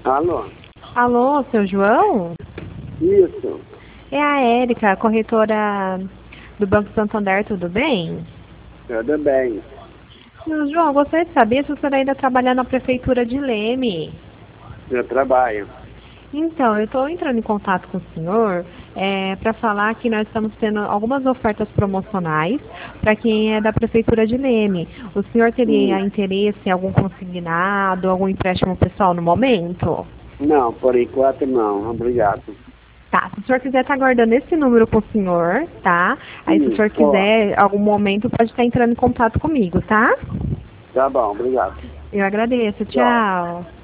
Alô? Alô, seu João? Isso. É a Érica, corretora do Banco Santander, tudo bem? Tudo bem. Seu João, eu gostaria de saber se o senhor ainda trabalha na prefeitura de Leme. Eu trabalho. Então, eu estou entrando em contato com o senhor para falar que nós estamos tendo algumas ofertas promocionais para quem é da prefeitura de Leme. O senhor teria interesse em algum consignado, algum empréstimo pessoal no momento? Não, por enquanto não. Obrigado. Tá, se o senhor quiser estar guardando esse número com o senhor, tá? Aí se o senhor quiser, algum momento, pode estar entrando em contato comigo, tá? Tá bom, obrigado. Eu agradeço, Tchau. tchau.